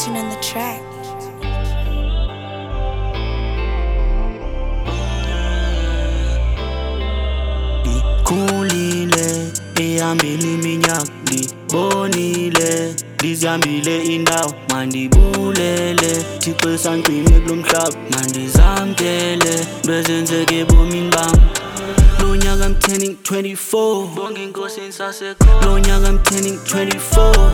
Action on the track. Khulile ehambile iminyaka ngibonile ngizihambile indawo mandibulele Thixo esangcine kulomhlaba mandizamkele lwezenzeke ebomini bami Lo nyaka I'm turning 24 bonke inkosi insasekhona Lo nyaka I'm turning 24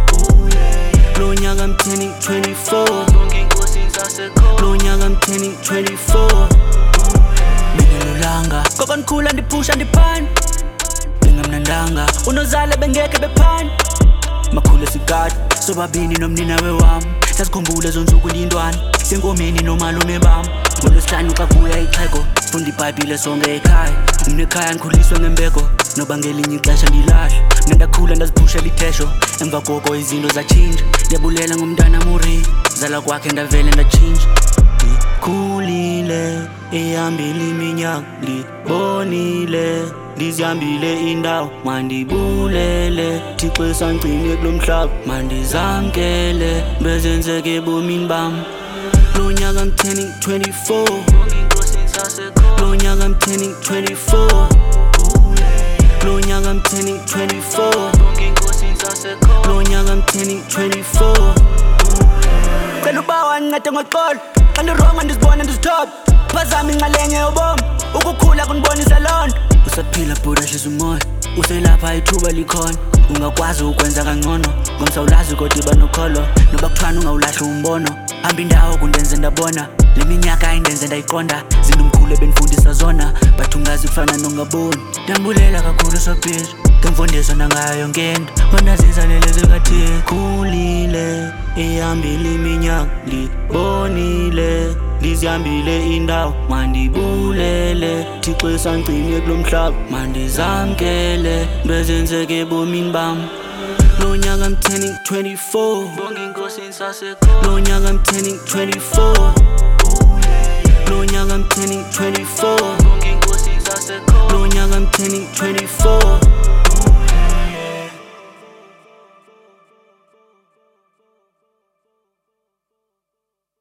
Lo nyaka I'm turning 24 bonke inkosi insasekhona Lo nyaka I'm turning 24 Bengelulanga koko ndikhula ndiphusha ndiphana Bengamnandanga unozale bengekhe bephana Makhule sigadi sobabini nomninawe wami Sasikhumbule zonsuku lindwana senkomeni nomalume bami Ngolwesihlanu xa kuya ixhego Funda iBhayibhile sonke ekhaya Umnekhaya ngikhuliswe ngembeko Noba ngelinye ixesha ndilahla Nandakhula ndaziphushela ithesho Emva koko izinto zatshintsha Ndiyabulela ngomntana muri Zala kwakhe ndavele ndatshintsha Khulile ehambile iminyaka ngibonile Ngizihambile indawo mandibulele Thixo esangcine kulomhlaba mandizamkele lwezenzeke ebomini bami Lo nyaka I'm turning 24 Lo nyaka I'm turning 24 Lo nyaka I'm turning 24 Lo nyaka I'm turning 24 Cela ubawa ngincede ngoxolo Xa ndironga ndizibona ndizithoba Phazama inxalenye yobomi Ukukhula kundibonisa loo nto Usaphila bhuda hlisa umoya Uselapha ithuba likhona Ungakwazi ukwenza kangcono Ngomsa ulazi kodwa iba nokholo Noba kuthwana ungawulahli umbono Hamba indawo kundenze ndabona Le minyaka ayindenze ndayiqonda Zinto umkhulu ebenifundisa zona Bathi ungazi kufana nongaboni Ndambulela kakhulu sophila Ngemfundiso nangayo yonke into Onazizanele zikathixo Khulile ehambile iminyaka ngibonile Ngizihambile indawo mandibulele Thixo esangcine kulomhlaba mandizamkele lwezenzeke ebomini bami Lo nyaka I'm turning 24 bonke inkosi insasekhona Lo nyaka I'm turning 24 Lo nyaka I'm turning 24 bonke inkosi insasekhona Lo nyaka I'm turning 24